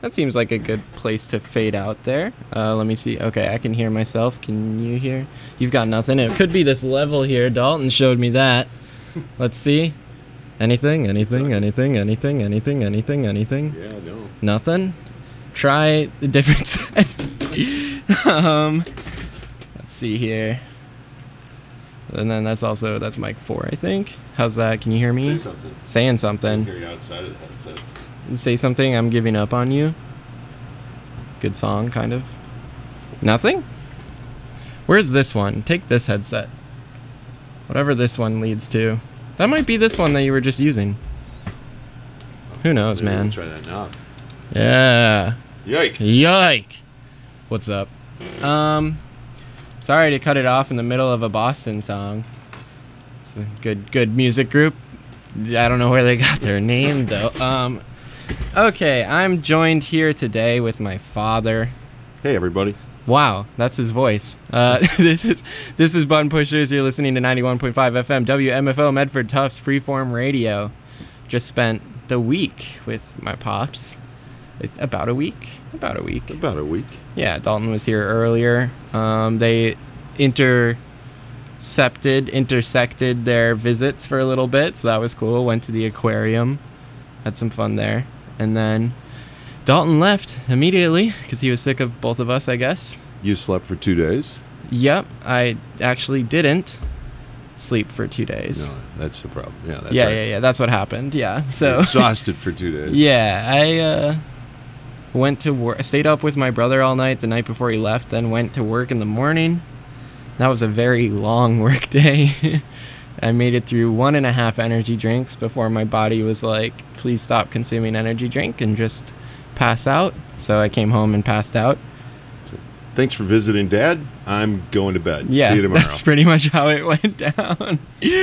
That seems like a good place to fade out there. Let me see. Okay, I can hear myself. Can you hear? You've got nothing. It could be this level here. Dalton showed me that. Let's see. Anything? Anything? Anything? Anything? Anything? Anything? Anything? Yeah, no. Nothing? Try a different side. Let's see here. And then that's mic 4, I think. How's that? Can you hear me? Say something. Saying I something. can hear you outside of the headset. Say something. I'm giving up on you. Good song, kind of. Nothing? Where's this one? Take this headset. Whatever this one leads to. That might be this one that you were just using. Who knows, Maybe man? we'll try that now. Yeah. Yike. Yike. What's up? Sorry to cut it off in the middle of a Boston song. It's a good music group. I don't know where they got their name though. Okay, I'm joined here today with my father. Hey, everybody. Wow, that's his voice. This is Button Pushers. You're listening to 91.5 FM WMFO Medford Tufts Freeform Radio. Just spent the week with my pops. It's about a week. About a week. Yeah, Dalton was here earlier. They intersected their visits for a little bit, so that was cool. Went to the aquarium, had some fun there, and then Dalton left immediately because he was sick of both of us, I guess. You slept for 2 days? Yep, I actually didn't sleep for 2 days. No, that's the problem. Yeah, that's Yeah, right. yeah, that's what happened. Yeah, so Exhausted for 2 days. yeah, I went to work. Stayed up with my brother all night the night before he left. Then went to work in the morning. That was a very long work day. I made it through 1.5 energy drinks before my body was like, please stop consuming energy drink and just pass out. So I came home and passed out. So, thanks for visiting, Dad. I'm going to bed. Yeah, See you tomorrow. that's pretty much how it went down.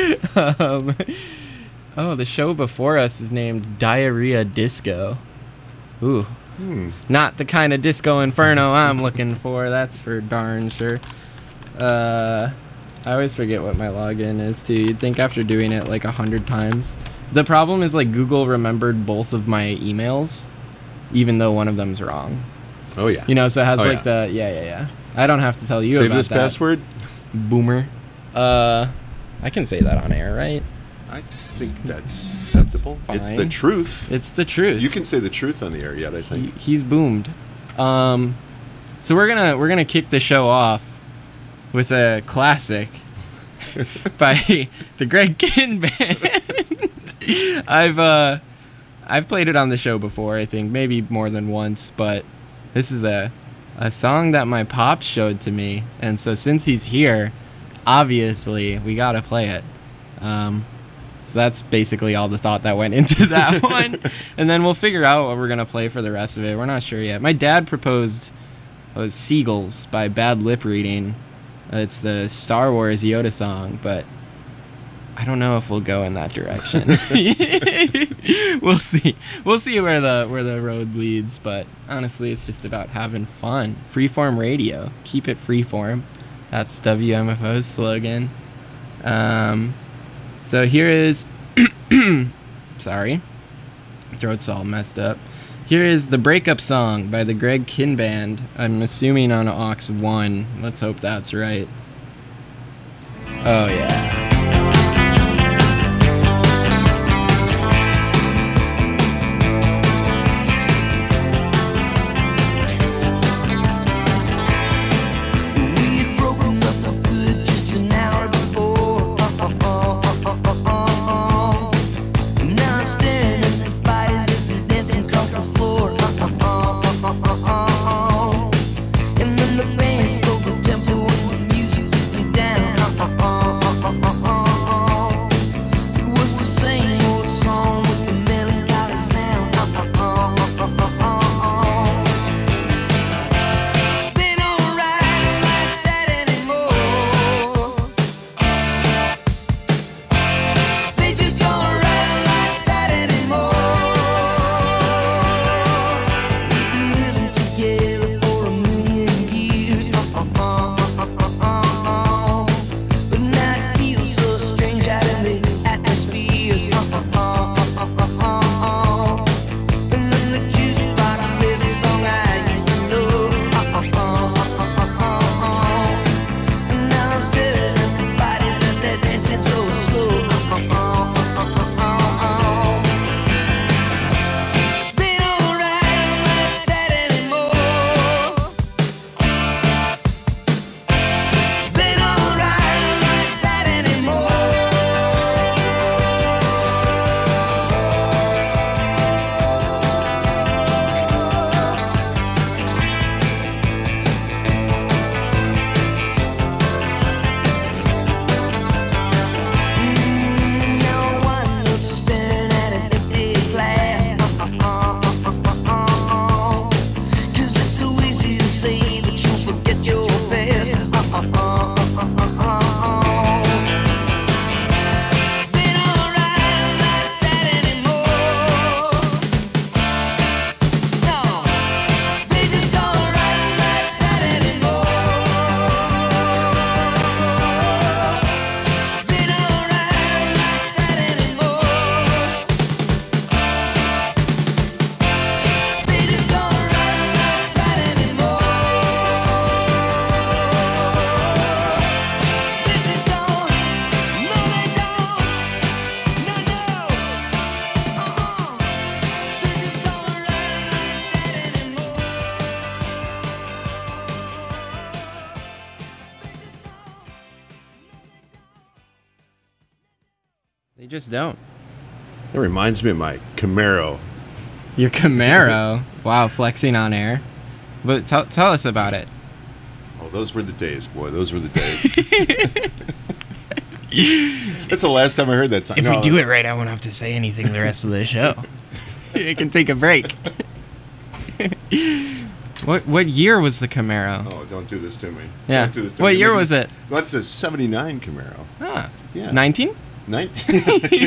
The show before us is named Diarrhea Disco. Ooh. Not the kind of disco inferno I'm looking for, that's for darn sure. I always forget what my login is too. You'd think after doing it like 100 times. The problem is like Google remembered both of my emails, even though one of them's wrong. Oh, yeah. You know, so it has yeah. Yeah. I don't have to tell you Save about this that. password? Boomer. I can say that on air, right? I think that's acceptable. Fine. It's the truth. It's the truth. You can say the truth on the air yet, I think. He's boomed. So we're gonna kick the show off with a classic by the Greg Kihn Band. I've played it on the show before, I think, maybe more than once, but this is a song that my pops showed to me, and so since he's here, obviously we gotta play it. So that's basically all the thought that went into that one. And then we'll figure out what we're going to play for the rest of it. We're not sure yet. My dad proposed Seagulls by Bad Lip Reading. It's the Star Wars Yoda song, but I don't know if we'll go in that direction. We'll see. We'll see where the road leads, but honestly, it's just about having fun. Freeform radio. Keep it freeform. That's WMFO's slogan. So here is, sorry, throat's all messed up. Here is The Breakup Song by the Greg Kihn Band. I'm assuming on aux 1. Let's hope that's right. Oh yeah. And then the band stole the tempo and the music took you down. They just don't. It reminds me of my Camaro. Your Camaro. Wow, flexing on air. But tell us about it. Oh, those were the days, boy. Those were the days. That's the last time I heard that song. If we do it right, I won't have to say anything the rest of the show. I can take a break. What year was the Camaro? Oh, don't do this to me. Yeah. Don't do this to What me. year was it? That's a 79 Camaro. Ah. Yeah. 19? 19.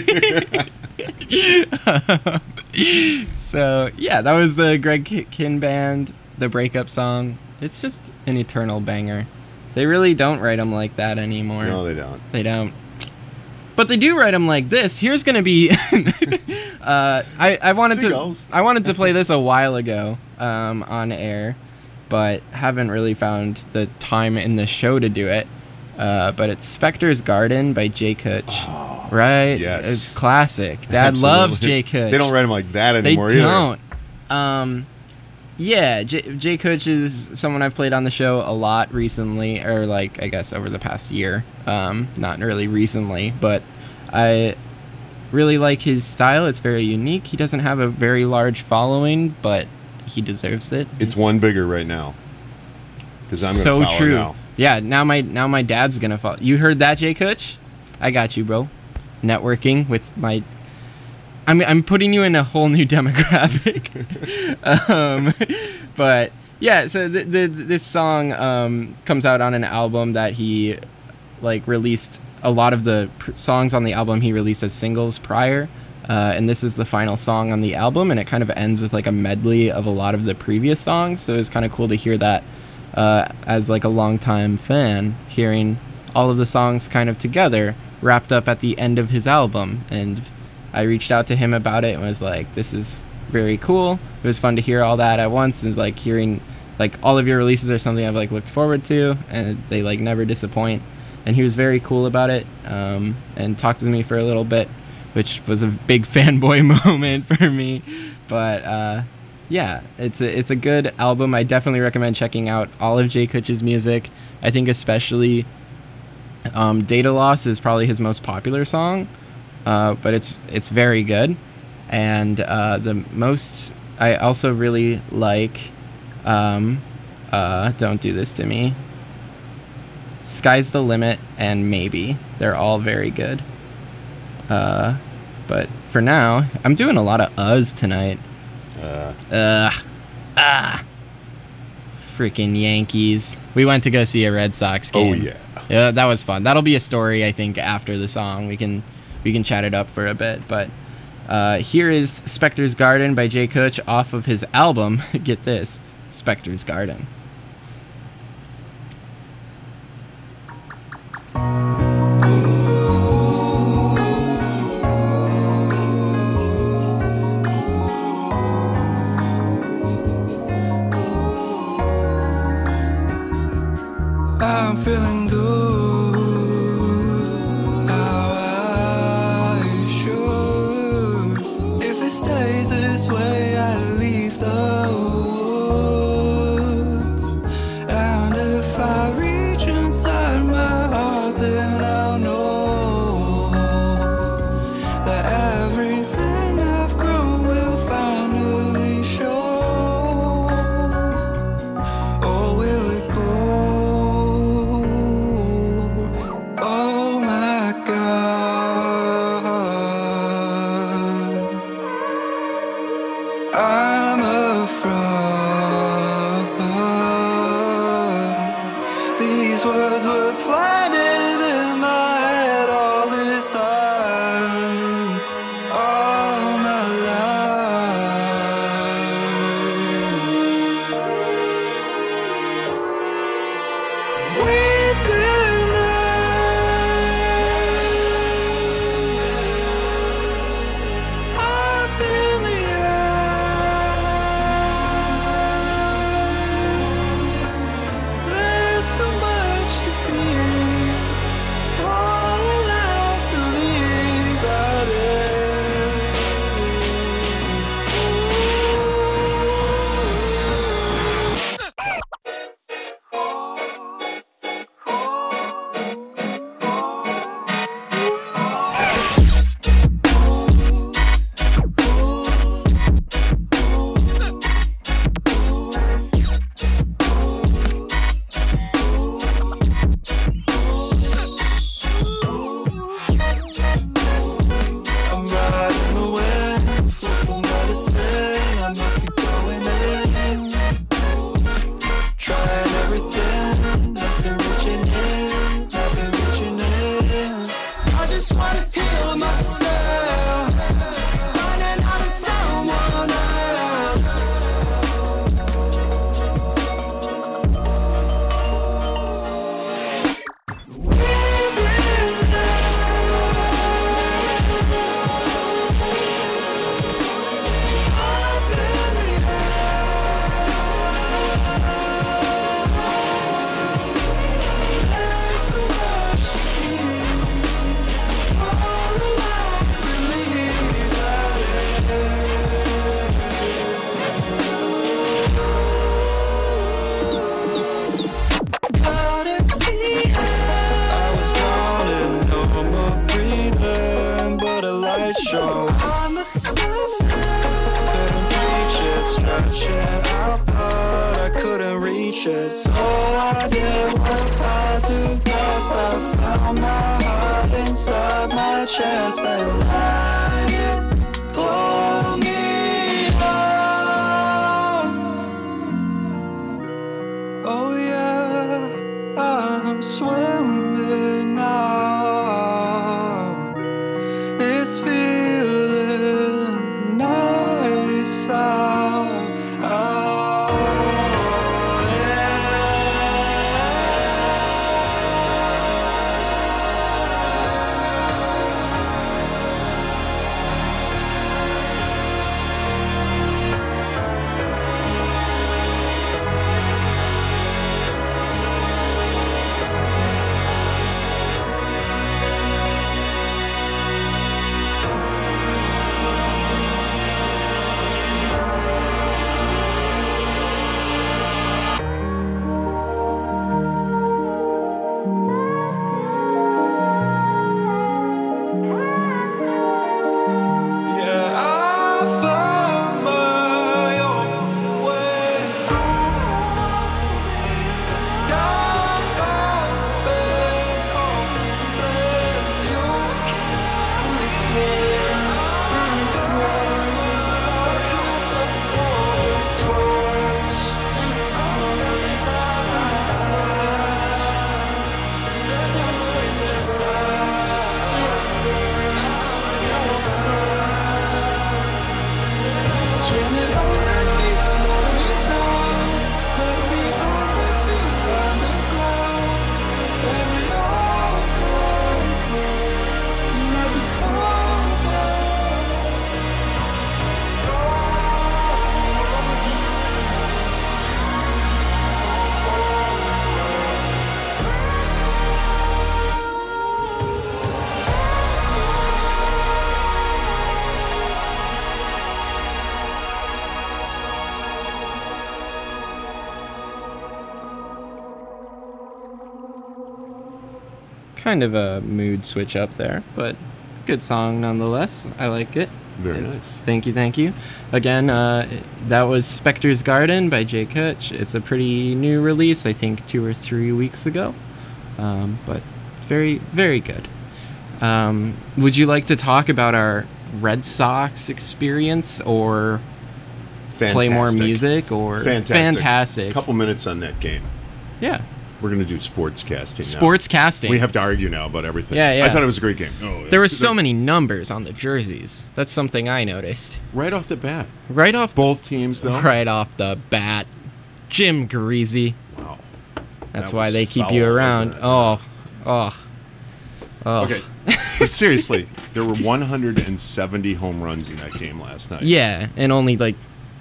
So, yeah, that was the Greg Kihn Band, the breakup song. It's just an eternal banger. They really don't write them like that anymore. No, they don't. They don't. But they do write them like this. Here's gonna be. I wanted to play this a while ago on air, but haven't really found the time in the show to do it. But it's Spector's Garden by Jay Kutch. Oh, right? yes. It's classic. Dad Absolutely. loves Jay Kutch. They don't write them like that They anymore either. don't. Yeah, Jay Kutch is someone I've played on the show a lot recently, or like I guess over the past year. Not really recently, but I really like his style. It's very unique. He doesn't have a very large following, but he deserves it. It's one bigger right now. Because I'm so gonna follow true. now. Yeah, now my dad's gonna follow. You heard that, Jay Kutch? I got you, bro. Networking with my. I'm putting you in a whole new demographic. But yeah, so this song comes out on an album that he like released. A lot of the songs on the album he released as singles prior, and this is the final song on the album, and it kind of ends with like a medley of a lot of the previous songs. So it's kind of cool to hear that as like a longtime fan, hearing all of the songs kind of together, wrapped up at the end of his album. And I reached out to him about it and was like, this is very cool. It was fun to hear all that at once, and like hearing like all of your releases are something I've like looked forward to, and they like never disappoint. And he was very cool about it, and talked with me for a little bit, which was a big fanboy moment for me. But yeah, it's a good album. I definitely recommend checking out all of Jay Kutch's music. I think especially Data Loss is probably his most popular song. But it's very good, and I also really like Don't Do This to Me, Sky's the Limit, and Maybe. They're all very good. But for now, I'm doing a lot of uhs tonight. Freaking Yankees. We went to go see a Red Sox game. Oh yeah. Yeah, that was fun. That'll be a story, I think, after the song. We can chat it up for a bit, but here is Spector's Garden by Jay Kutch off of his album. Get this, Spector's Garden. I'm feeling good. Stays this way, I leave the woods. And if I reach inside my heart, then I'll know that everything I've grown will finally show. Or will it go? Oh my God, I'm afraid. These words were planted in my head all this time, all my life. We've been there just wanna heal myself, finding out it's someone else. Show on the surface, couldn't reach it, stretch it out, but I couldn't reach it. So I did what I do best. I found my heart inside my chest and let it pull me on. Oh yeah, I'm swimming now. It's feeling nice out. Oh, yeah. Kind of a mood switch up there, but good song nonetheless. I like it. Very nice. Thank you. Again, that was Spectre's Garden by Jay Kutch. It's a pretty new release, I think 2 or 3 weeks ago, but very, very good. Would you like to talk about our Red Sox experience or play more music? Or Fantastic. A couple minutes on that game. Yeah. We're going to do sports casting now. Sports casting. We have to argue now about everything. Yeah. I thought it was a great game. Oh, there were so many numbers on the jerseys. That's something I noticed. Right off the bat. Both teams, though? Right off the bat. Jim Greasy. Wow. That's That why was they keep foul, you around. wasn't it? Oh. Okay. But seriously, there were 170 home runs in that game last night. Yeah, and only like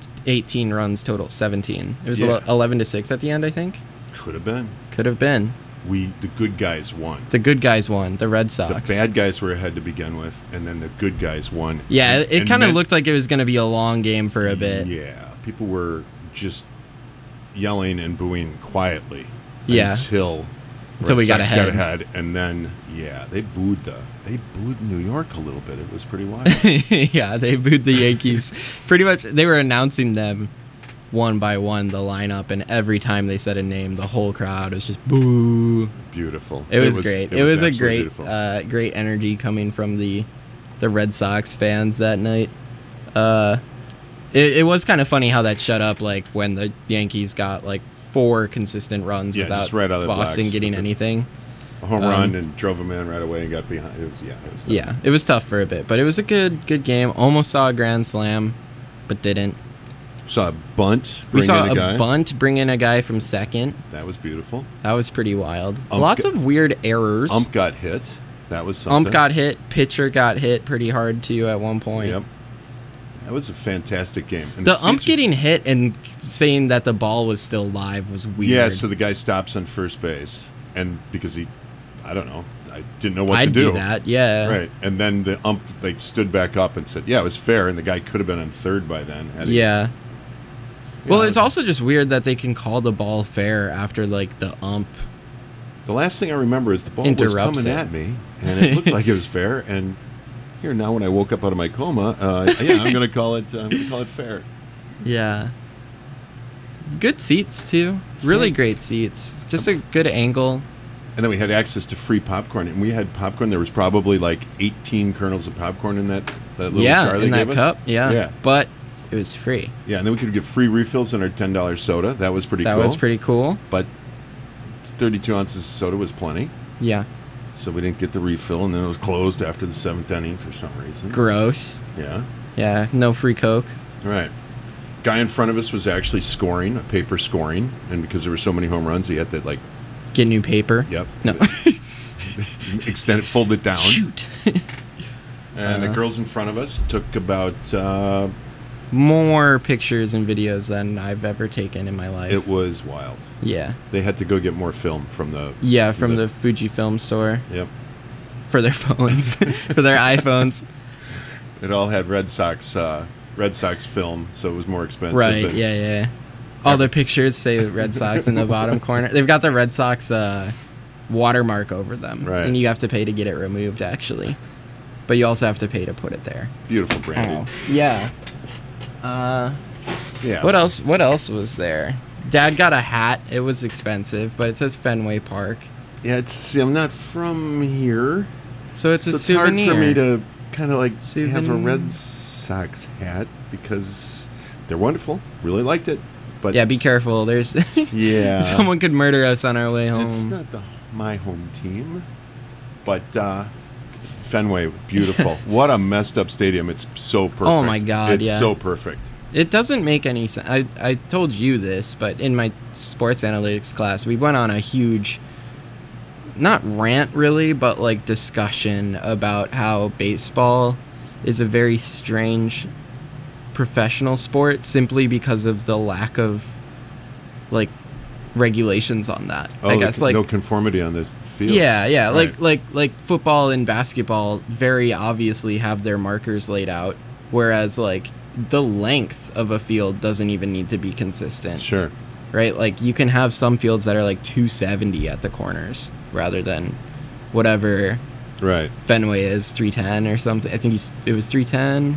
18 runs total, 17. It was Yeah. 11-6 at the end, I think. Could have been. Could have been. The good guys won. The good guys won, the Red The Sox. bad guys were ahead to begin with, and then the good guys won. Yeah, And- it and kind of meant- looked like it was going to be a long game for a bit. Yeah, people were just yelling and booing quietly. Yeah. Until we got Sox ahead. and then they booed New York a little bit. It was pretty wild. Yeah, they booed the Yankees. Pretty much, they were announcing them one by one, the lineup, and every time they said a name, the whole crowd was just boo. Beautiful. It was great. It was a absolutely great, beautiful. great energy coming from the Red Sox fans that night. It was kind of funny how that shut up, like when the Yankees got like 4 consistent runs Yeah, without just right out of the Boston blocks. getting anything. a home run and drove him in right away and got behind. It was tough. Yeah, it was tough for a bit, but it was a good game. Almost saw a grand slam, but didn't. Saw a bunt. We saw in a guy. bunt bring in a guy from second. That was beautiful. That was pretty wild. Lots of weird errors. Ump got hit. That was something. Ump got hit. Pitcher got hit pretty hard too at one point. Yep. That was a fantastic game. And The ump getting hit and saying that the ball was still live was weird. Yeah, so the guy stops on first base, and because I don't know, I didn't know what to I'd do. do that, yeah. Right, and then the ump stood back up and said, "Yeah, it was fair," and the guy could have been on third by then. Yeah. Well, it's also just weird that they can call the ball fair after like the ump. The last thing I remember is the ball was coming at me, and it looked like it was fair. And here now, when I woke up out of my coma, I'm going to call it. I'm going to call it fair. Yeah. Good seats too. Really great seats. Just a good angle. And then we had access to free popcorn, and we had popcorn. There was probably like 18 kernels of popcorn in that little jar they in that gave cup. us. Yeah. But it was free. Yeah, and then we could get free refills on our $10 soda. That was pretty cool. That was pretty cool. But 32 ounces of soda was plenty. Yeah. So we didn't get the refill, and then it was closed after the 7th inning for some reason. Gross. Yeah. Yeah, no free Coke. Right. Guy in front of us was actually scoring, a paper scoring, and because there were so many home runs, he had to, like... Get new paper? Yep. No. Extend it, fold it down. Shoot. And the girls in front of us took about... more pictures and videos than I've ever taken in my life. It was wild. Yeah. They had to go get more film from the... Yeah, from the Fujifilm store. Yep. For their phones. For their iPhones. It all had Red Sox film, so it was more expensive. Right, yeah. All the pictures say Red Sox in the bottom corner. They've got the Red Sox watermark over them. Right. And you have to pay to get it removed, actually. But you also have to pay to put it there. Beautiful branding. Yeah. Yeah. What else was there? Dad got a hat. It was expensive, but it says Fenway Park. Yeah, I'm not from here. So it's a it's souvenir. hard for me to kind of like have a Souvenir. Red Sox hat because they're wonderful. Really liked it. But Yeah, be careful. There's Yeah. someone could murder us on our way home. It's not my home team, but Fenway, beautiful. What a messed up stadium. It's so perfect. Oh my God, It's yeah. so perfect. It doesn't make any sense. I told you this, but in my sports analytics class, we went on a huge, not rant really, but like discussion about how baseball is a very strange professional sport simply because of the lack of like regulations on that. I guess like no conformity on this field. Yeah. Right. Like football and basketball very obviously have their markers laid out, whereas like the length of a field doesn't even need to be consistent. Sure. Right? Like you can have some fields that are like 270 at the corners rather than whatever Right. Fenway is 310 or something. I think it was 310.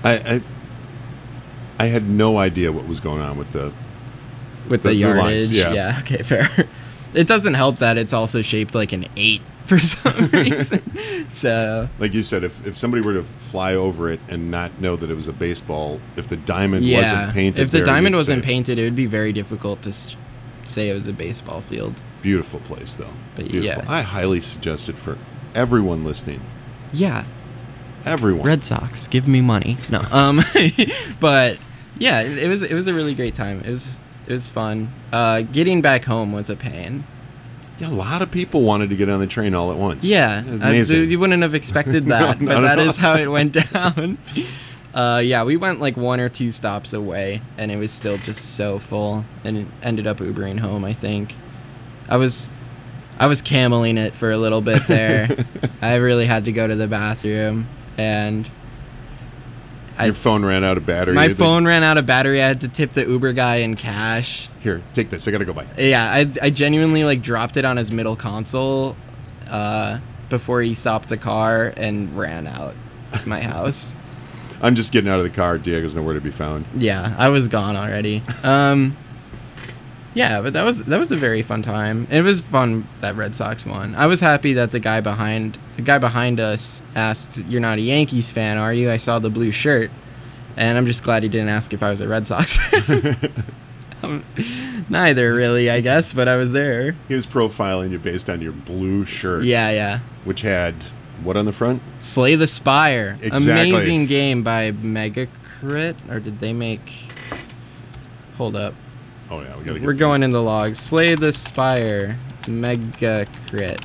I had no idea what was going on with the With the yardage. lines, yeah. Yeah, okay, fair. It doesn't help that it's also shaped like an 8 for some reason. So like you said, if somebody were to fly over it and not know that it was a baseball, if the diamond yeah, wasn't painted, if the there, diamond you'd wasn't say, painted, it would be very difficult to say it was a baseball field. beautiful place though. But Beautiful. yeah. I highly suggest it for everyone listening. Yeah, Everyone. Red Sox, give me money. No, but yeah, it was a really great time. It was fun. Getting back home was a pain. Yeah, a lot of people wanted to get on the train all at once. Yeah, Amazing. you wouldn't have expected that, No, but not that at is how it went down. Yeah, we went like 1 or 2 stops away, and it was still just so full, and it ended up Ubering home. I think I was cameling it for a little bit there. I really had to go to the bathroom, and Your phone ran out of battery. my phone ran out of battery. I had to tip the Uber guy in cash. Here, take this. I gotta go by. Yeah, I genuinely like dropped it on his middle console before he stopped the car and ran out to my house. I'm just getting out of the car. Diego's nowhere to be found. Yeah, I was gone already. Yeah, but that was a very fun time. It was fun that Red Sox won. I was happy that the guy behind us asked, "You're not a Yankees fan, are you? I saw the blue shirt." And I'm just glad he didn't ask if I was a Red Sox fan. Neither, really, I guess, but I was there. He was profiling you based on your blue shirt. Yeah. Which had what on the front? Slay the Spire. Exactly. Amazing game by Megacrit. Or did they make... Hold up. Oh, yeah. We're going in the logs. Slay the Spire. Megacrit.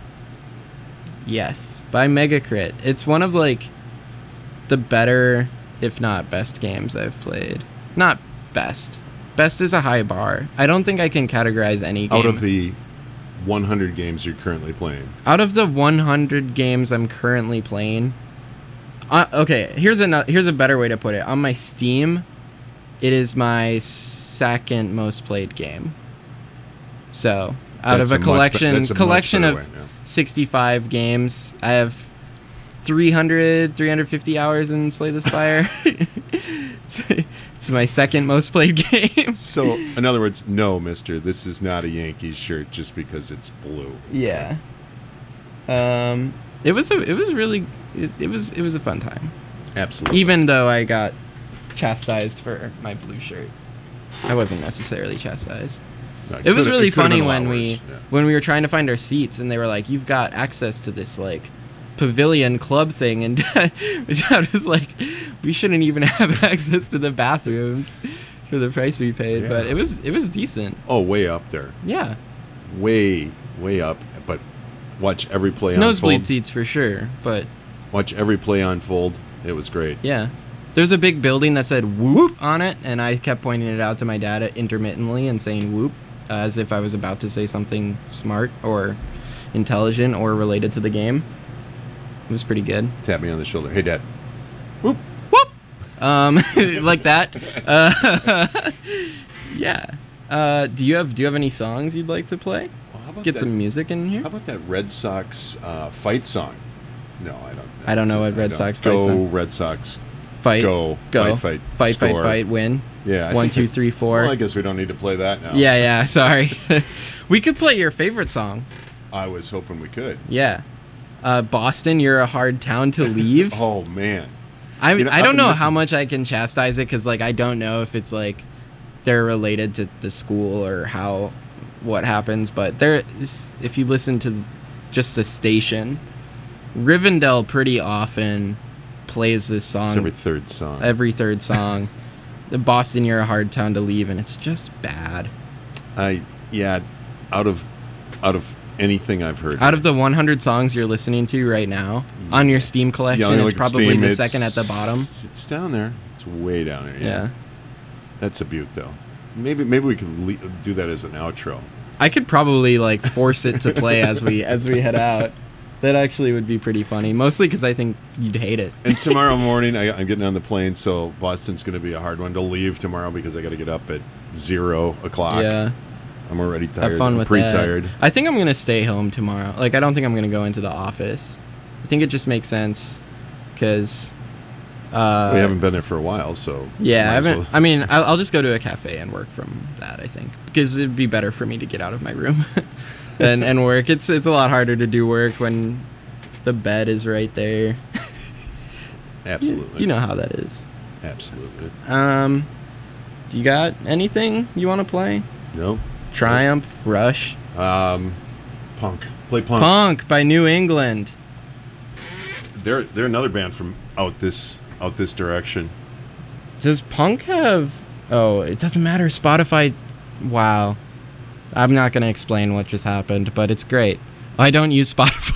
Yes. By Megacrit. It's one of, like, the better, if not best games I've played. Not best. Best is a high bar. I don't think I can categorize any game. Out of the 100 games you're currently playing. Out of the 100 games I'm currently playing, okay, here's a better way to put it. On my Steam, it is my second most played game. So, out of a collection of 65 games, I have 350 hours in Slay the Spire. It's my second most played game. So, in other words, no, mister, this is not a Yankees shirt just because it's blue. Yeah. It was a fun time. Absolutely. Even though I got chastised for my blue shirt. I wasn't necessarily chastised. No, it was really funny when we were trying to find our seats and they were like, "You've got access to this like pavilion club thing," and Dad was like, "We shouldn't even have access to the bathrooms for the price we paid." Yeah. But it was decent. Oh, way up there. Yeah. Way up. But watch every play Nosebleed unfold. seats for sure, but watch every play unfold. It was great. Yeah. There's a big building that said "Whoop" on it, and I kept pointing it out to my dad intermittently and saying "Whoop" as if I was about to say something smart or intelligent or related to the game. It was pretty good. Tap me on the shoulder. Hey, Dad. Whoop. Whoop. Like that. Yeah. Do you have any songs you'd like to play? Well, how about Get some music in here. How about that Red Sox fight song? No, I don't. I don't know what Red Sox fight song. Go Red Sox. Fight. Go. Fight. Win. Yeah. 1, 2, 3, 4. Well, I guess we don't need to play that now. Yeah. Sorry. We could play your favorite song. I was hoping we could. Yeah. Boston, you're a hard town to leave. Oh man. I don't know how much I can chastise it because like I don't know if it's like they're related to the school or what happens, but if you listen to just the station, Rivendell pretty often plays this song. It's every third song. The Boston, you're a hard town to leave, and it's just bad. Out of anything I've heard. Out of the 100 songs you're listening to right now on your Steam collection, it's probably Steam, the second at the bottom. It's down there. It's way down there. Yeah. That's a beaut, though. Maybe we could do that as an outro. I could probably like force it to play as we head out. That actually would be pretty funny. Mostly because I think you'd hate it. And tomorrow morning, I'm getting on the plane, so Boston's going to be a hard one to leave tomorrow because I got to get up at 0 o'clock. Yeah. I'm already tired. Have fun with pretty that. Tired. I think I'm going to stay home tomorrow. Like, I don't think I'm going to go into the office. I think it just makes sense because... we haven't been there for a while, so... Yeah, I haven't... I mean, I'll just go to a cafe and work from that, I think. Because it'd be better for me to get out of my room and work. It's a lot harder to do work when the bed is right there. Absolutely. You know how that is. Absolutely. Do you got anything you want to play? No. Triumph, Rush. Punk. Play Punk. Punk by New England. They're another band from out this direction. Does Punk have... Oh, it doesn't matter. Spotify... Wow. I'm not going to explain what just happened, but it's great. I don't use Spotify.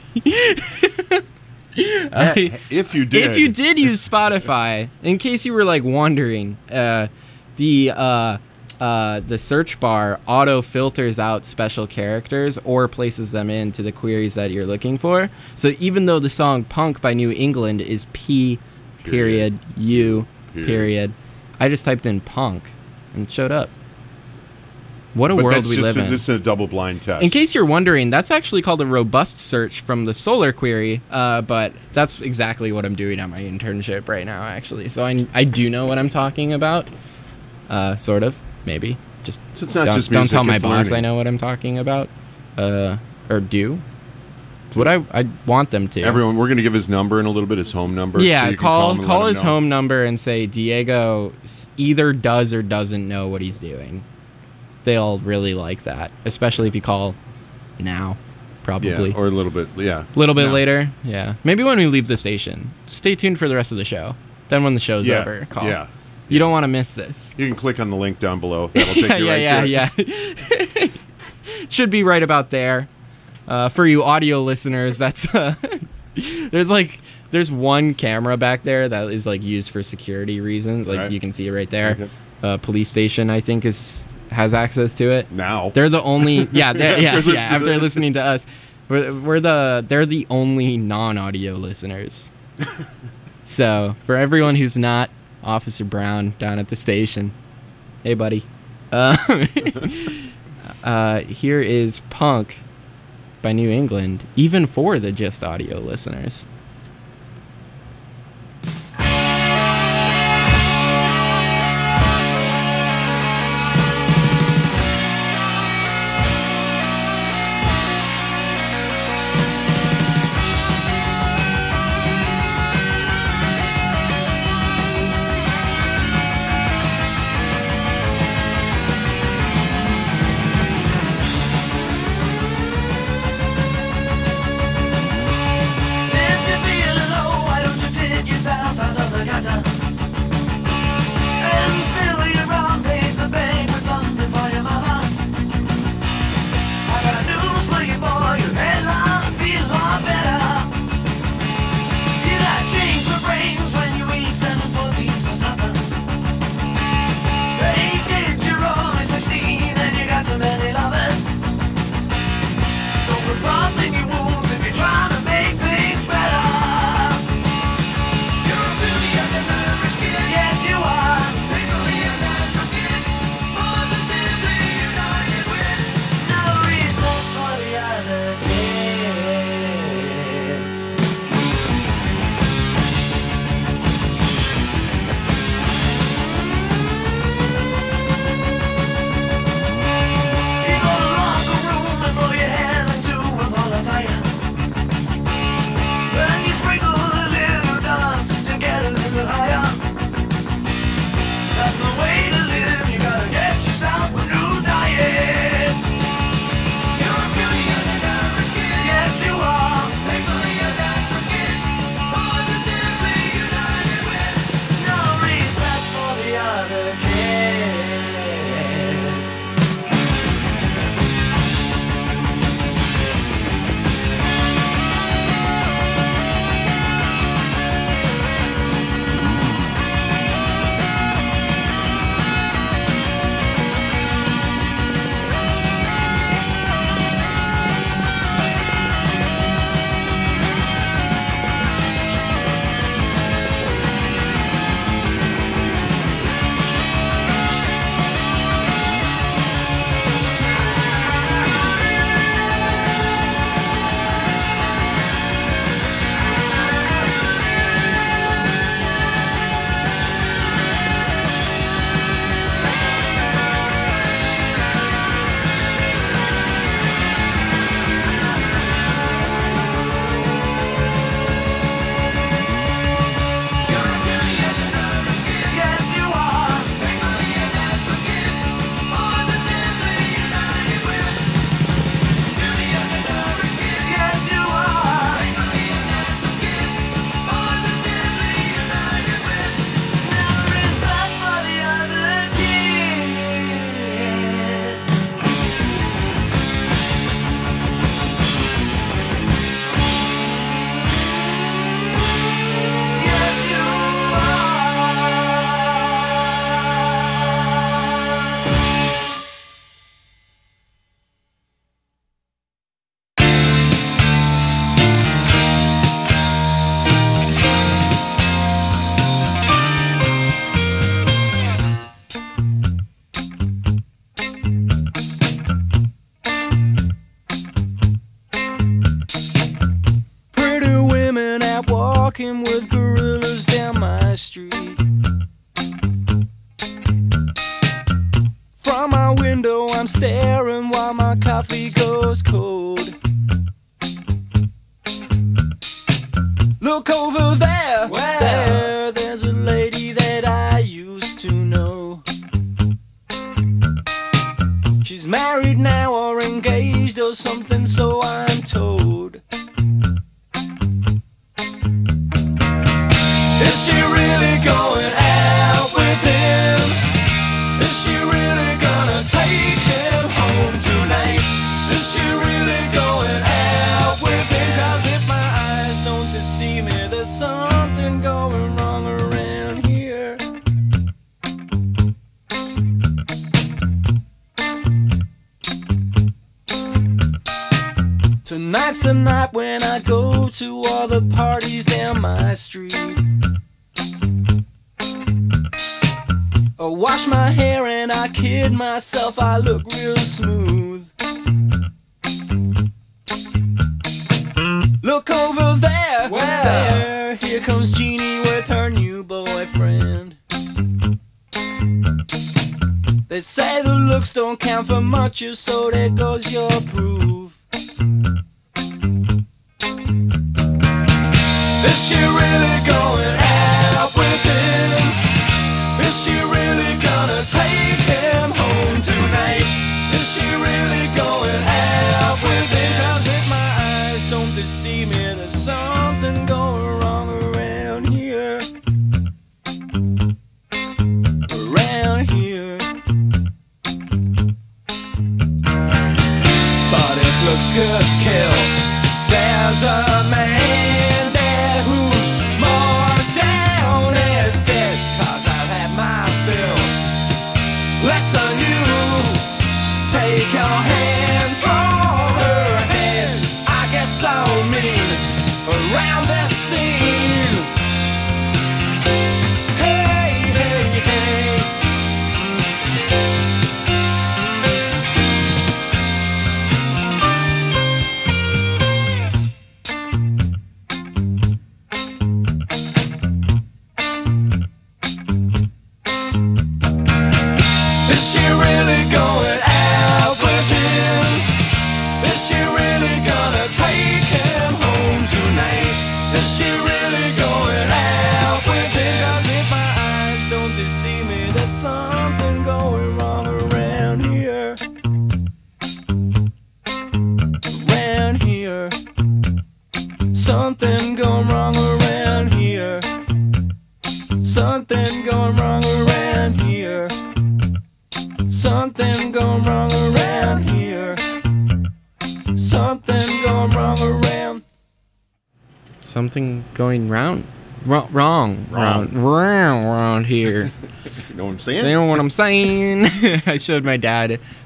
If you did use Spotify, in case you were like wondering, the search bar auto filters out special characters or places them into the queries that you're looking for. So even though the song Punk by New England is P period U period, I just typed in punk and it showed up. What a world we live in. This is a double-blind test. In case you're wondering, that's actually called a robust search from the Solar Query, but that's exactly what I'm doing on my internship right now, actually. So I do know what I'm talking about, sort of, maybe. Just so it's not don't, just don't music, tell my it's boss learning. I know what I'm talking about, or do. What I want them to. Everyone, we're going to give his number in a little bit, his home number. Yeah, so you can call his home number and say Diego either does or doesn't know what he's doing. they'll really like that, especially if you call now, probably. Yeah, or a little bit, later. Yeah, maybe when we leave the station. Stay tuned for the rest of the show. Then when the show's over, call. Yeah. You don't want to miss this. You can click on the link down below. That'll take you right to it. Should be right about there. For you audio listeners, that's there's one camera back there that is like used for security reasons. Like Right. you can see it right there. Okay. Police station, I think, has access to it. Now. They're the only listening after to this. listening to us. They're the only non-audio listeners. So for everyone who's not Officer Brown down at the station, hey buddy. Here is Punk by New England, even for the just audio listeners. If you're feeling low, why don't you dig yourself out of the gutter and fill your brown paper bag with something for your mother? I got news for you, boy. Your headline feel a lot better. You got change for brains when you eat 714s for supper. They did you're only 16 and you got too many lovers. Don't put salt in your wounds if you're trying to make things better. You're a beauty and a nervous kid. Yes, you are. Legally a natural kid. Positively united with no respect for the other kids. You go to the locker room and blow your hand into a ball of fire. Then you sprinkle a little dust to get a little higher. That's the way to live. You gotta get yourself a new diet. You're a beauty and a nervous kid. Yes, you are. Legally a natural kid. Positively united with no respect for the other kids. Yes, you are. Legally a natural kid. Positively united with beauty and a nervous kid. Yes, you are. Legally a natural kid. Positively united with no respect for the other kids. Yes, you are. Pretty women out walking with gorillas down my street. From my window I'm staring while my coffee goes cold. Look over there, there's a lady that I used to know. married now or engaged or something, so I'm told. Is she really going out with him? Is she really gonna take him home tonight? Is she really going out with him? 'Cause if my eyes don't deceive me, there's something going wrong around here. Tonight's the night when I go to all the parties down my street. I wash my hair and I kid myself, I look real smooth. Look over there, there, here comes Jeannie with her new boyfriend. They say the looks don't count for much, so there goes your proof. Is she really going out with him? Is she really gonna take him home tonight? Is she really going out with him? 'Cause if my eyes don't deceive me, there's something going wrong around here. Around here. But if looks could kill, there's a man there who's more down as dead. 'Cause I've had my fill. Less than you. Take your hands from her head. I get so mean around this scene. Hey, hey, hey. Is she really going out with him? Is she really gonna take him home tonight? Is she really going out with him? 'Cause if my eyes don't deceive me, there's something going wrong around here. Around here. Something going wrong around here. Something going wrong around here. Something going wrong around here. Something going wrong around. Something going wrong here. You know what I'm saying? You know what I'm saying? I showed my dad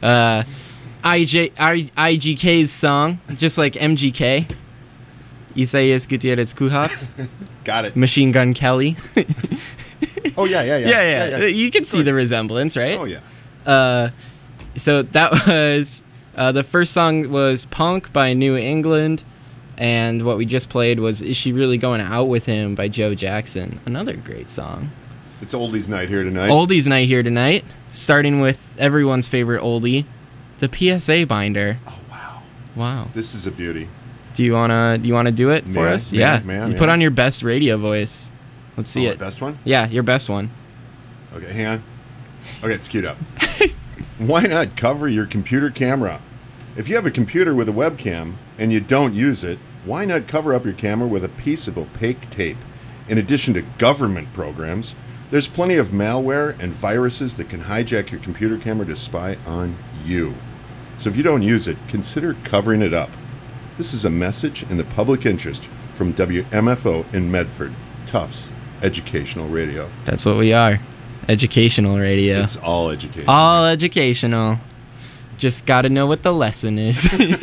IGK's song, just like MGK. Isaias Gutierrez Kuhat. Got it. Machine Gun Kelly. Oh, yeah. Yeah. You can see the resemblance, right? Oh, yeah. So that was the first song was Punk by New England, and what we just played was Is She Really Going Out With Him by Joe Jackson. Another great song. It's oldies night here tonight. Oldies night here tonight, starting with everyone's favorite oldie, the PSA binder. Oh, wow. Wow. This is a beauty. Do you wanna do it for us? Man, you put on your best radio voice. Let's see it. Best one? Yeah, your best one. Okay, hang on. Okay, it's queued up. Why not cover your computer camera? If you have a computer with a webcam and you don't use it, why not cover up your camera with a piece of opaque tape? In addition to government programs, there's plenty of malware and viruses that can hijack your computer camera to spy on you. So if you don't use it, consider covering it up. This is a message in the public interest from WMFO in Medford, Tufts Educational Radio. That's what we are. Educational radio. It's all educational. All educational. Just gotta know what the lesson is.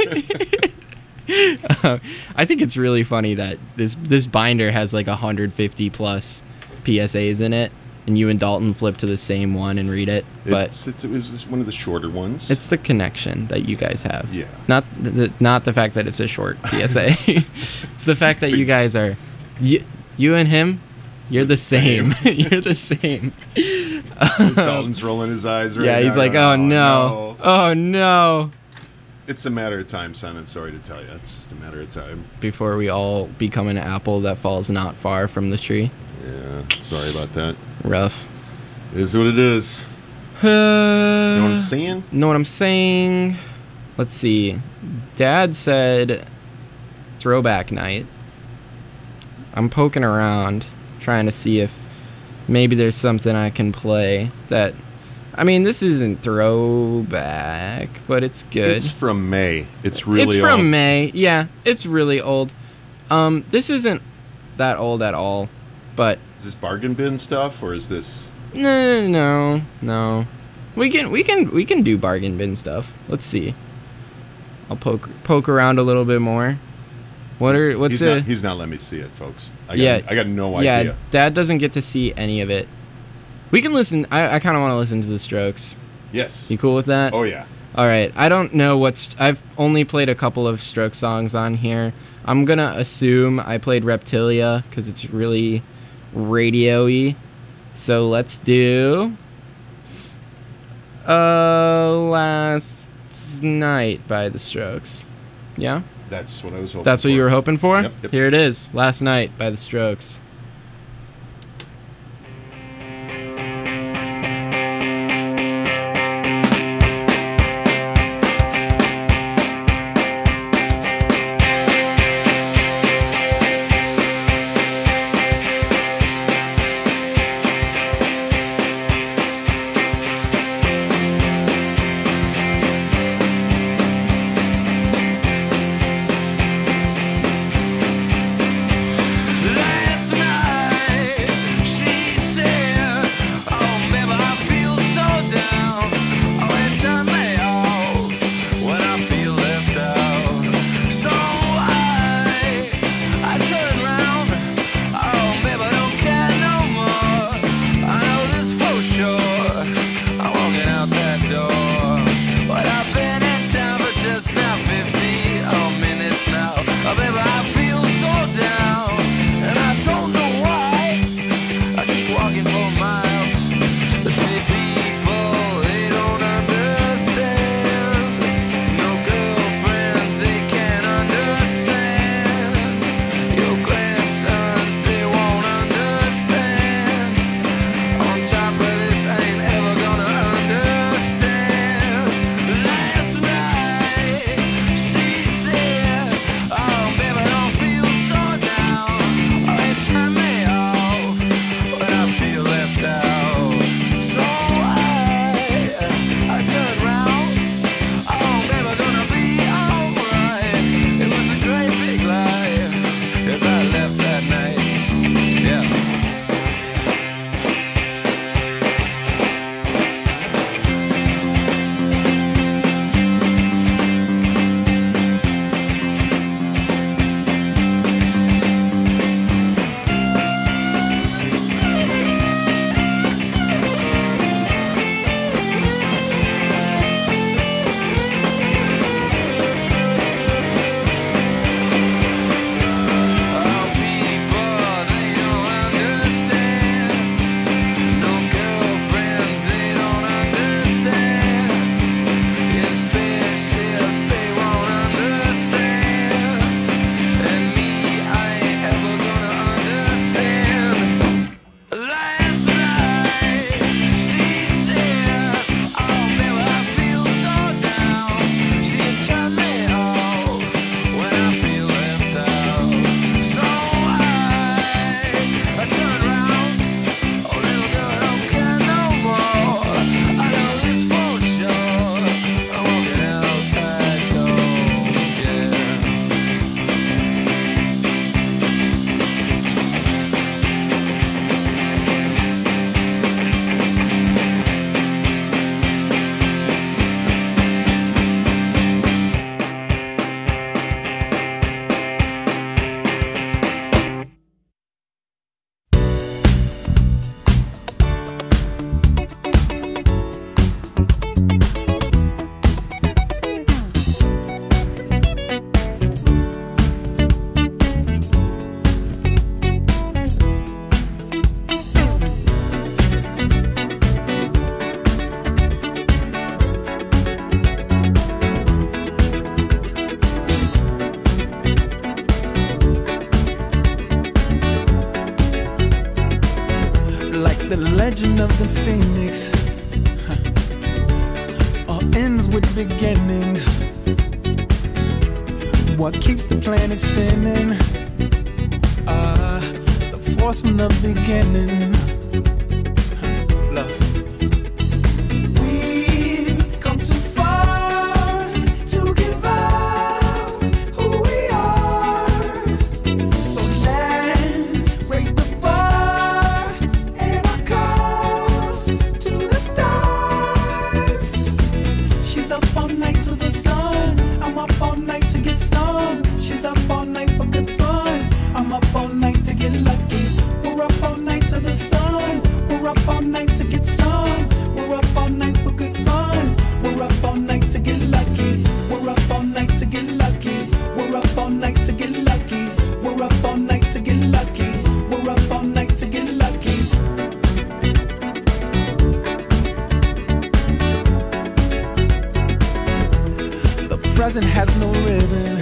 I think it's really funny that this binder has like 150 plus PSAs in it, and you and Dalton flip to the same one and read it. But it was just one of the shorter ones. It's the connection that you guys have. Yeah. Not the fact that it's a short PSA. It's the fact that you guys are, you and him, you're the same. You're the same. Dalton's rolling his eyes right now. Yeah, he's like, oh no. Oh no. It's a matter of time, son. I'm sorry to tell you. It's just a matter of time. Before we all become an apple that falls not far from the tree. Yeah, sorry about that. Rough. It is what it is. You know what I'm saying? Know what I'm saying? Let's see. Dad said throwback night. I'm poking around, trying to see if maybe there's something I can play that... I mean, this isn't throwback, but it's good. It's from May. It's really old. It's from May. Yeah, it's really old. This isn't that old at all, but... Is this bargain bin stuff, or is this... No. We can do bargain bin stuff. Let's see. I'll poke around a little bit more. He's not letting me see it, folks. I got no idea. Yeah, Dad doesn't get to see any of it. We can listen. I kind of want to listen to the Strokes. Yes. You cool with that? Oh yeah. All right. I don't know I've only played a couple of Strokes songs on here. I'm gonna assume I played Reptilia because it's really radio-y. So let's do Last Night by the Strokes. Yeah? That's what I was hoping for. That's what you were hoping for? Yep. Here it is. Last Night by the Strokes. Legend of the Phoenix. with beginnings. What keeps the planet spinning? The force from the beginning. Love. We've come too far to give up who we are. So let's raise the bar and our cups to the stars. She's up all night to the sun. I'm up all night to get some. She's up all night for good fun. I'm up all night to get lucky. We're up all night to the sun. We're up all night to get some. We're up all night for good fun. We're up all night to get lucky. We're up all night to get lucky. We're up all night to get lucky. We're up all night to get lucky. We're up all night to get lucky. The present has no ribbon.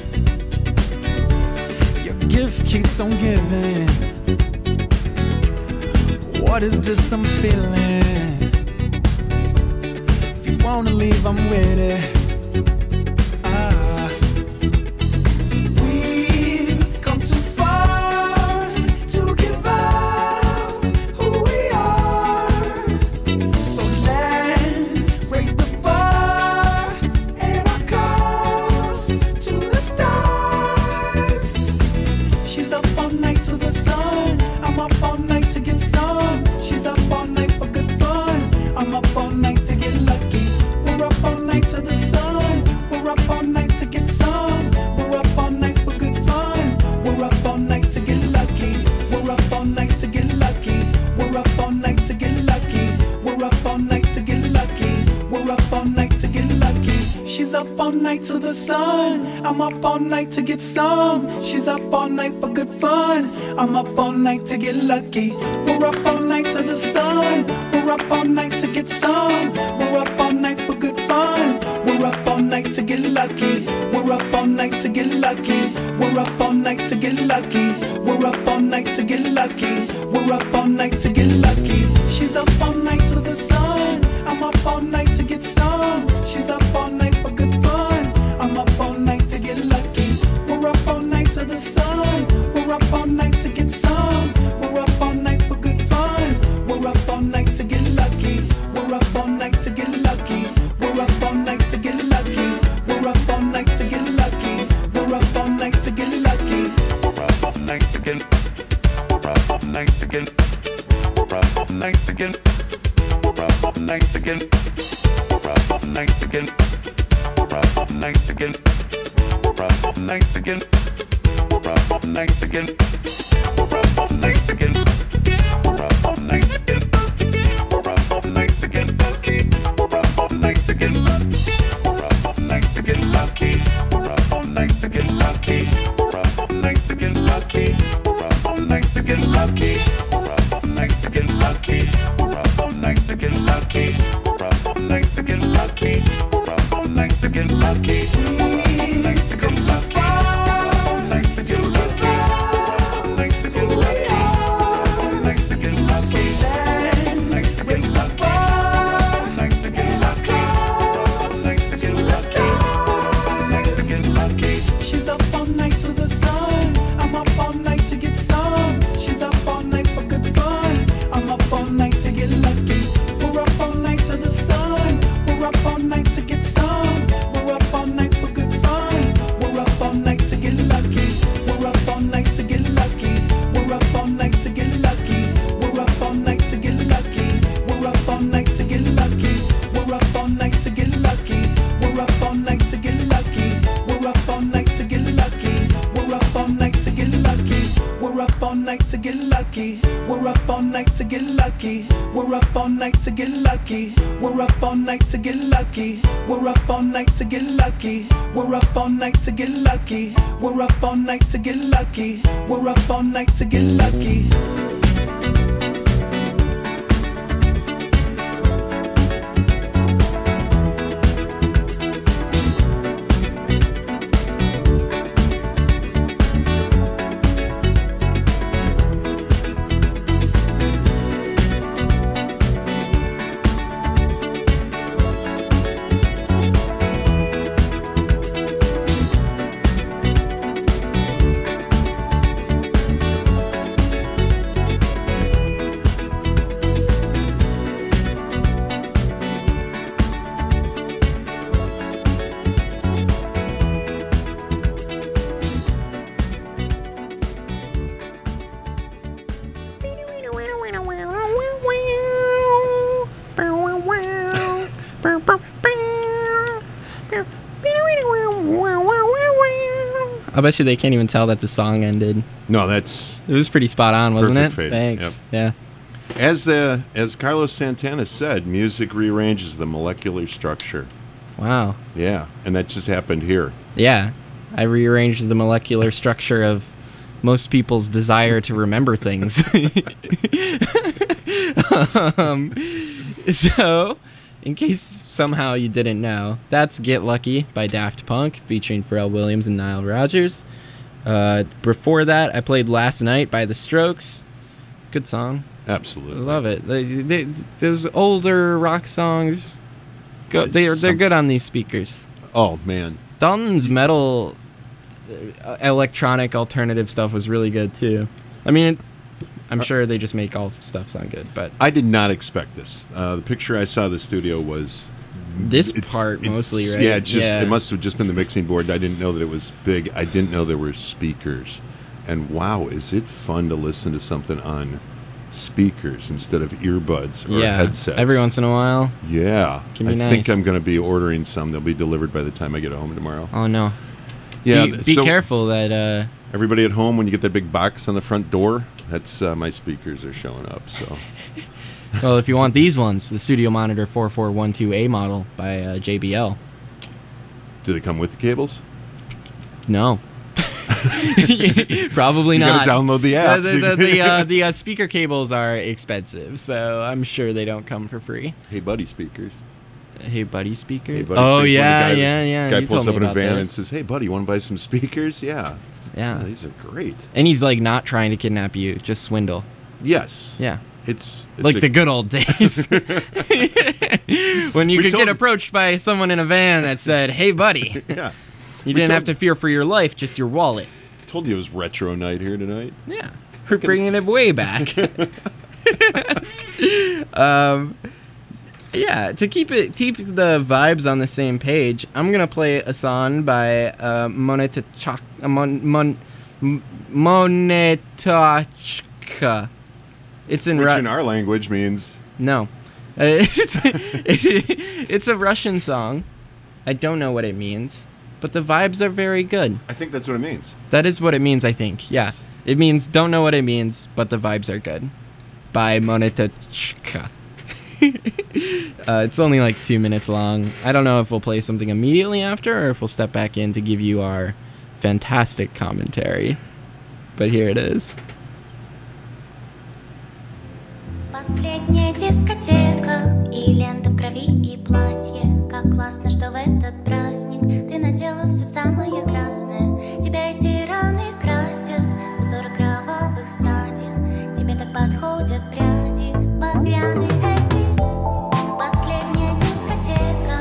Your gift keeps on giving. What is this I'm feeling? If you wanna leave, I'm with it. We've come too far to give up who we are. So let's raise the bar and our cups to the stars. She's up all night to the sun. I'm up all night to get some. She's up all night for good fun. I'm up all night to get lucky. We're up all night to the sun. We're up all night to get some. We're up all night for good fun. We're up all night to get lucky. We're up all night to get lucky. We're up all night to get lucky. We're up all night to get lucky. We're up all night to get lucky. She's up all night to the sun. I'm up all night to get some. She's up all night for good fun. I'm up all night to get lucky. We're up all night to the sun. We're up all night to get some. We're up all night for good fun. We're up all night to get lucky. We're up all night to get lucky. We're up all night to get lucky. We're up all night to get lucky. We're up all night to get lucky. She's up all night to the sun. I'm up all night to get some. She's up all night for good fun. I'm up all night to get lucky. We're up all night to the sun. We're up all night to get some. We're up all night for good fun. We're up all night to get lucky. We're up all night to get lucky. We're up all night to get lucky. We're up all night to get lucky. We're up all night to get lucky. We're up all night to get. We're up all night to get. We're up all night to get. We're up all night to get. We're up all night to get. We're up all night to get. We're up all night to get. We're up all night to get. We're up all night to get. We're up all night to get. We're up all night to get lucky. We're up all night to get lucky. We're up all night to get lucky. We're up all night to get lucky. We're up all night to get lucky. We're up all night to get lucky. We're up all night to get lucky. We're up all night to get lucky. We're up all night to get lucky. We're up all night to get lucky. Come so far to give up who we are. So let's raise the bar and our cups to the stars. She's up all night to the sun. I'm up all night to get some. She's up all night for good fun. I'm up all night to get lucky. We're up all night to the sun. We're up all night to get some. We're up all night for good fun. We're up all night to get lucky. We're up all night to get lucky. We're up all night to get lucky. We're up all night to get lucky. We're up all night to get lucky. We're up all night to get lucky. We're up all night to get lucky. We're up all night to get lucky. We're up all night to get lucky. We're up all night to get lucky. We're up all night to get lucky. We're up all night to get lucky. We're up all night to get lucky. We're up all night to get lucky. We're up all night to get lucky. We're up all night to get lucky. We're up all night to get lucky. I bet you they can't even tell that the song ended. No, that's It was pretty spot on, wasn't Perfect it? fade. Thanks. Yeah. as Carlos Santana said, music rearranges the molecular structure. Wow. Yeah, and that just happened here. Yeah. I rearranged the molecular structure of most people's desire to remember things. So, in case somehow you didn't know, that's Get Lucky by Daft Punk featuring Pharrell Williams and Nile Rodgers. Before that, I played Last Night by The Strokes. Good song. I Absolutely. love it. Those older rock songs, they're good on these speakers. Oh man. Dalton's metal, electronic alternative stuff was really good too. I mean, I'm sure they just make all stuff sound good, but I did not expect this. The picture I saw of the studio was this part mostly, right? Yeah, it must have just been the mixing board. I didn't know that it was big. I didn't know there were speakers. And wow, is it fun to listen to something on speakers instead of earbuds or headsets? Every once in a while. Yeah. Can be I nice. think I'm going to be ordering some. They'll be delivered by the time I get home tomorrow. Oh no. Yeah. Be careful that. Everybody at home, when you get that big box on the front door, that's my speakers are showing up. So Well, if you want these ones, the Studio Monitor 4412A model by JBL. do they come with the cables? No. Probably You not. gotta download the app. The speaker cables are expensive, so I'm sure they don't come for free. Hey, buddy, speakers. Hey, buddy, speaker. Hey, buddy, Oh speakers. yeah, When the yeah. Guy You pulls told up me in a about van and this. says, "Hey, buddy, want to buy some speakers?" Yeah. Yeah. These are great. And he's like not trying to kidnap you, just swindle. Yes. Yeah. It's Like the good old days. When you We could told get you. approached by someone in a van that said, "Hey, buddy." Yeah. You didn't have to fear for your life, just your wallet. Told you it was retro night here tonight. Yeah. We're bringing it way back. Yeah, to keep the vibes on the same page, I'm going to play a song by Monetachka. It's in Which Russian. in our language means No. It's a Russian song. I don't know what it means, but the vibes are very good. I think that's what it means. That is what it means, I think. Yeah. It means don't know what it means, but the vibes are good. By Monetachka. It's only like 2 minutes long. I don't know if we'll play something immediately after or if we'll step back in to give you our fantastic commentary. But here it is. Последняя дискотека, и лента в крови, и платье. Как классно, что в этот праздник ты надела все самое красное. Тебя эти раны красят, узоры кровавых ссадин. Тебе так подходят пряди, багряные эти. Последняя дискотека.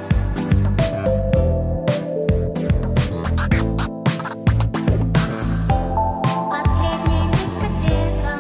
Последняя дискотека.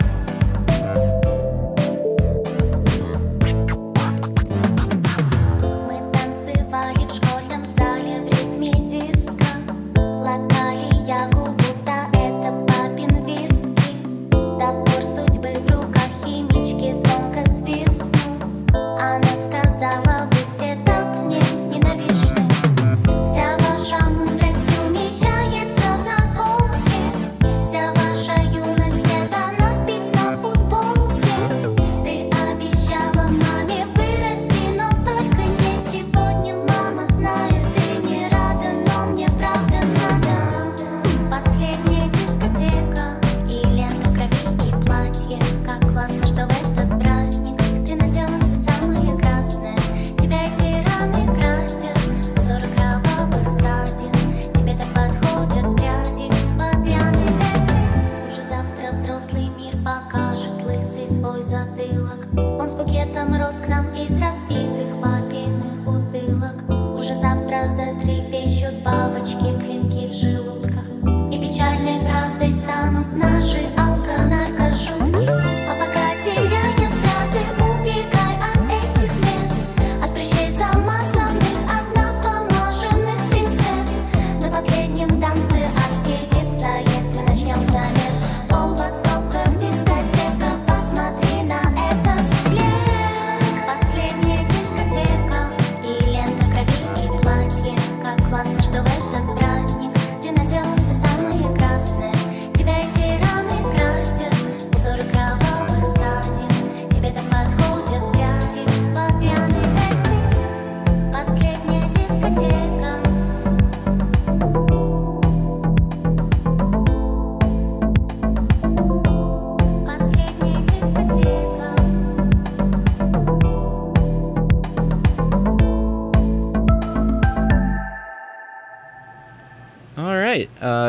Мы танцевали в школьном зале в ритме диско. Локали ягу, будто это папин виски. Топор судьбы в руках химички звонко свистнул. Она сказала, вы все так мне ненавистны. Вся ваша мудрость умещается в наколке. Вся ваша юность это надпись на футболке. Ты обещала маме вырасти, но только не сегодня. Мама, знаю, ты не рада, но мне правда надо. Последняя дискотека, и лента в крови, и платье. Как классно, что в этот праздник ты надела все самое красное. Тебя эти раны красят, узоры кровавых ссадин. Тебе так подходят пряди, багряные эти. Уже завтра взрослый мир покажет лысый свой затылок. Он с букетом роз к нам из разбитых папиных бутылок. Уже завтра затрепещут бабочки, клинки в желудках. И печальной правдой станут наши алко-наркошутки. А пока теряя стразы, убегай от этих мест. От прыщей замазанных, от напомаженных принцесс. На последнем танце адский диск заезд, мы начнем замес. Пол в осколках, дискотека, посмотри на этот блеск. Последняя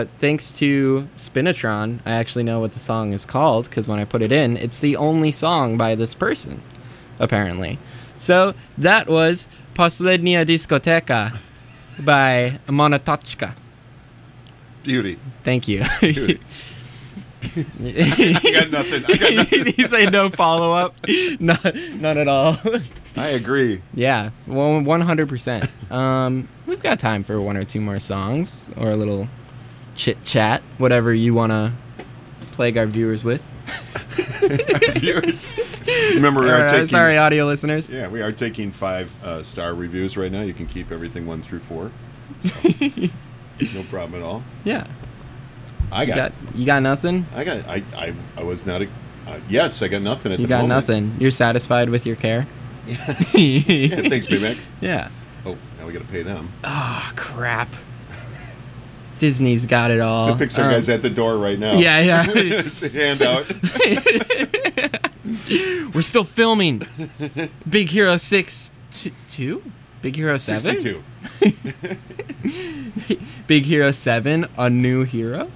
thanks to Spinatron, I actually know what the song is called because when I put it in, it's the only song by this person, apparently. So that was Poslednia Diskoteka by Monotochka. Beauty. Thank you. Beauty. I got nothing. He said no follow-up. None at all. I agree. Yeah, well, 100%. We've got time for one or two more songs or a little chit-chat, whatever you want to plague our viewers with. Viewers. Remember, we are taking... Sorry, audio listeners. Yeah, we are taking 5-star reviews right now. You can keep everything 1 through 4. So, no problem at all. Yeah. You got nothing? I was not yes, I got nothing at the moment. You got nothing. You're satisfied with your care? Yeah. Yeah, thanks, Baymax. Yeah. Oh, now we got to pay them. Oh, crap. Disney's got it all. The Pixar guy's at the door right now. Yeah. It's a handout. We're still filming. Big Hero 6 2? Big Hero 7? 62. Big Hero 7, a new hero?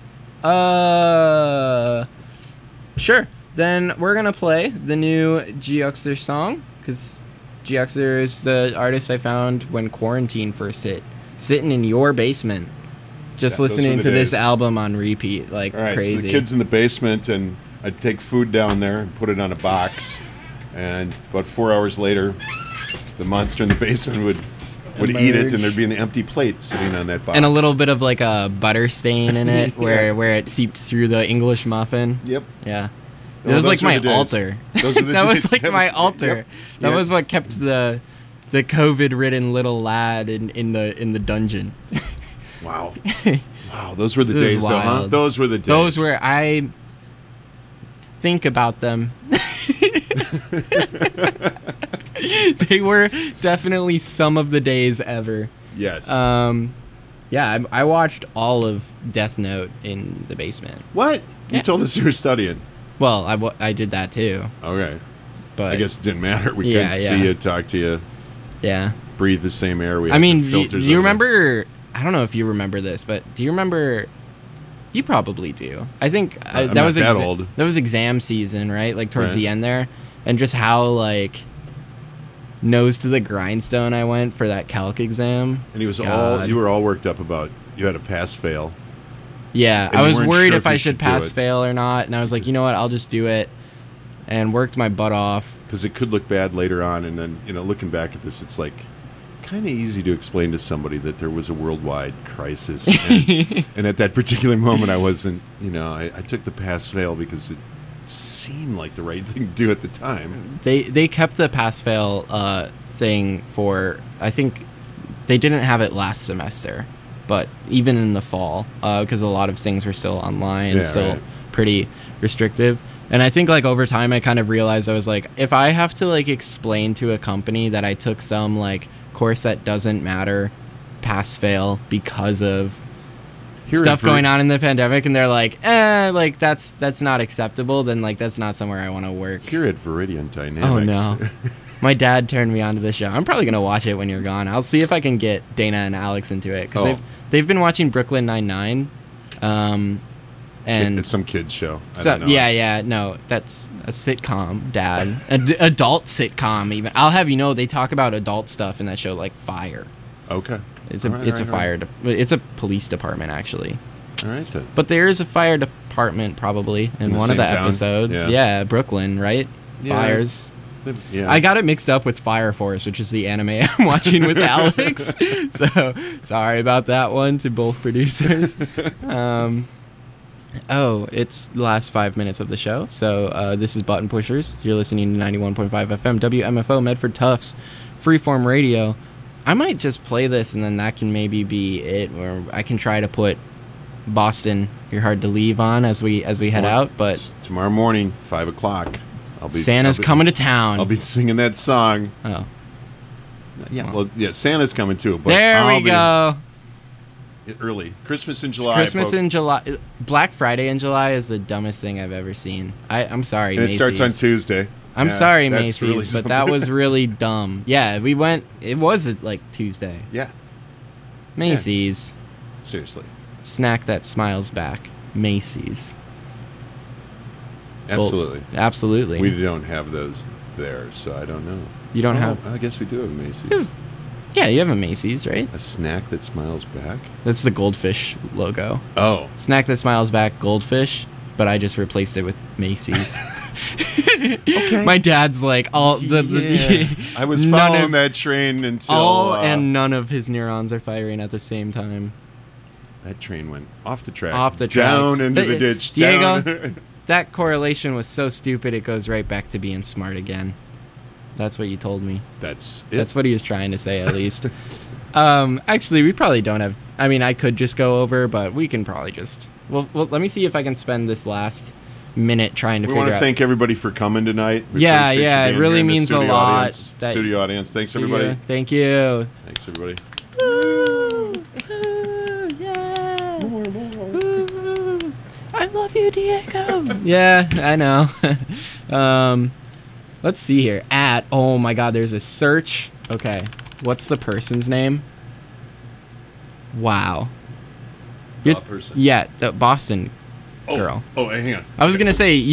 Sure. Then we're going to play the new Geoxer song, because Geoxer is the artist I found when quarantine first hit. Sitting in your basement, just listening to this album on repeat, like all right, crazy. So the kid's in the basement, and I'd take food down there and put it on a box, and about 4 hours later, the monster in the basement would eat it, and there'd be an empty plate sitting on that box. And a little bit of like a butter stain in it where it seeped through the English muffin. Yep. Yeah. No, it was like those are my the days. altar. Those are the that days. was like my altar. Yep. That Yeah. was what kept the COVID-ridden little lad in the dungeon. Wow. Wow, those were the This is days, though, huh? wild. Those were the days. Those were, I think about them. They were definitely some of the days ever. Yes. Yeah, I watched all of Death Note in the basement. What? You Yeah. told us you were studying. Well, I did that too, Okay. but I guess it didn't matter. We Yeah, couldn't yeah. see you, talk to you, yeah. breathe the same air. We I had mean, the do filters you over. remember? I don't know if you remember this, but do you remember? You probably do. I think I'm that not was that old. That was exam season, right? Like towards Right. the end there, and just how like nose to the grindstone I went for that calc exam. And he was God. you were all worked up about you had a pass-fail. Yeah, And I you was weren't worried sure if if I you should should do pass it. fail or not, and I was like, you know what, I'll just do it, and worked my butt off. Because it could look bad later on, and then, looking back at this, it's like kind of easy to explain to somebody that there was a worldwide crisis. And at that particular moment, I wasn't, I took the pass-fail because it seemed like the right thing to do at the time. They kept the pass fail thing for, I think they didn't have it last semester, but even in the fall, because a lot of things were still online, Yeah, still right. pretty restrictive. And I think like over time I kind of realized I was like, if I have to like explain to a company that I took some like course that doesn't matter, pass fail because of Here stuff in Ver- going on in the pandemic, and they're like, like that's not acceptable, then like that's not somewhere I want to work. Here at Viridian Dynamics. Oh no. My dad turned me onto the show. I'm probably gonna watch it when you're gone. I'll see if I can get Dana and Alex into it because Oh. they've been watching Brooklyn Nine-Nine, and It's some kids show. I so don't know. yeah, no, that's a sitcom, Dad, adult sitcom. Even I'll have you know they talk about adult stuff in that show like fire. Okay. It's All right, a all right, fire. It's a police department actually. All right then. But there is a fire department probably in the one of the same town? Yeah. Yeah, Brooklyn, right? Yeah. Fires. Yeah. I got it mixed up with Fire Force, which is the anime I'm watching with Alex. So sorry about that one to both producers. It's the last 5 minutes of the show. So this is Button Pushers. You're listening to 91.5 FM WMFO Medford Tufts Freeform Radio. I might just play this and then that can maybe be it, or I can try to put Boston You're Hard to Leave on as we head out, but Tomorrow morning, 5 o'clock. Santa's coming to town. I'll be singing that song. Oh. Yeah, well, Santa's coming too. But There I'll we be go. Early. Christmas in It's July. Christmas folks. in July. Black Friday in July is the dumbest thing I've ever seen. I'm sorry, And it Macy's. starts on Tuesday. I'm Yeah, sorry, that's Macy's, really but that was really dumb. Yeah, we went. It was like Tuesday. Yeah, Macy's. seriously. Snack that smiles back. Macy's. Gold- Absolutely. Absolutely. We don't have those there, so I don't know. You don't Oh, have. I guess we do have a Macy's. Yeah, you have a Macy's, right? A snack that smiles back? That's the goldfish logo. Oh. Snack that smiles back, goldfish, but I just replaced it with Macy's. My dad's like all I was none following of- that train until and none of his neurons are firing at the same time. that train went off the track. Off the tracks. Down into the ditch. Diego, down. that correlation was so stupid it goes right back to being smart again. That's what you told me. That's it. That's what he was trying to say, at least. Actually, we probably don't have. I mean, I could just go over, but we can probably just. Well, let me see if I can spend this last minute trying to We figure want to out. thank everybody for coming tonight. We Yeah, appreciate you yeah, it being really here in the means a studio lot audience. that- Studio audience. Thanks, Studio- everybody. Thank you. Thanks, everybody. Yeah. Ooh, I love you, Diego. Yeah, I know. Let's see here. Oh my God, there's a search. Okay, what's the person's name? Wow. Person. Yeah, the Boston Oh, girl. Oh, hang on. I was gonna say